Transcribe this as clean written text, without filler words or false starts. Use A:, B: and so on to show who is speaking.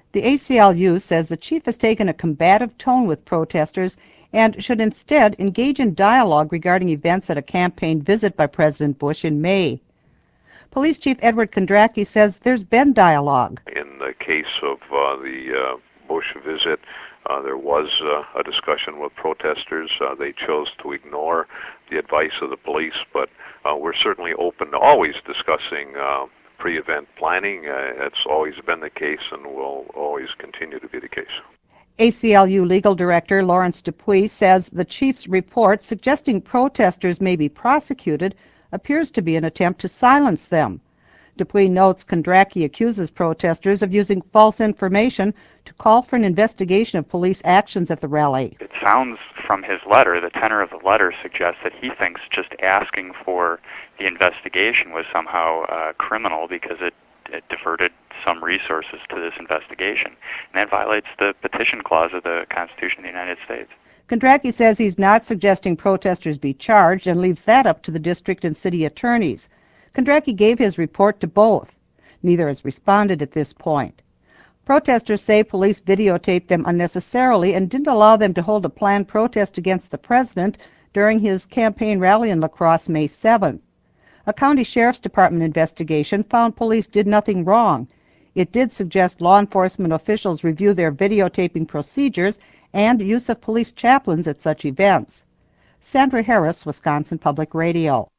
A: The ACLU says the chief has taken a combative tone with protesters and should instead engage in dialogue regarding events at a campaign visit by President Bush in May. Police Chief Edward Kondracki says there's been dialogue.
B: In the case of the Bush visit, there was a discussion with protesters. They chose to ignore the advice of the police, but we're certainly open to always discussing pre-event planning. It's always been the case and will always continue to be the case.
A: ACLU Legal Director Lawrence Dupuis says the chief's report suggesting protesters may be prosecuted appears to be an attempt to silence them. Dupuis notes Kondracki accuses protesters of using false information to call for an investigation of police actions at the rally.
C: It sounds from his letter, the tenor of the letter suggests that he thinks just asking for the investigation was somehow criminal because it diverted some resources to this investigation. And that violates the petition clause of the Constitution of the United States.
A: Kondracki says he's not suggesting protesters be charged and leaves that up to the district and city attorneys. Kondracki gave his report to both. Neither has responded at this point. Protesters say police videotaped them unnecessarily and didn't allow them to hold a planned protest against the president during his campaign rally in La Crosse May 7th. A county sheriff's department investigation found police did nothing wrong. It did suggest law enforcement officials review their videotaping procedures and use of police chaplains at such events. Sandra Harris, Wisconsin Public Radio.